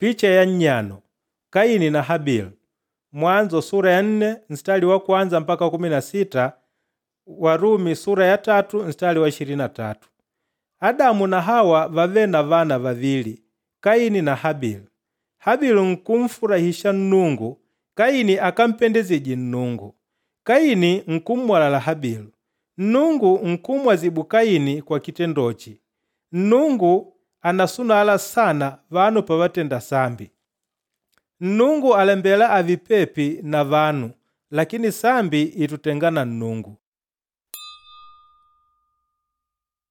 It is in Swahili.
Picha ya nyano, Kaini na Habili. Mwanzo sura ya 4 mstari wa kwanza mpaka 16, Warumi sura ya 3 mstari wa 23. Adamu na Hawa vave na vana vavili, Kaini na Habili. Habili nkumfurahisha Nnungu, Kaini akampendezeji Nnungu. Kaini nkumwalala Habili, Nnungu nkumwazibu Kaini kwa kitendochi. Nnungu anasunala sana vanu pavatenda sambi. Nnungu alembela avipepi na vanu, lakini sambi itutengana Nnungu.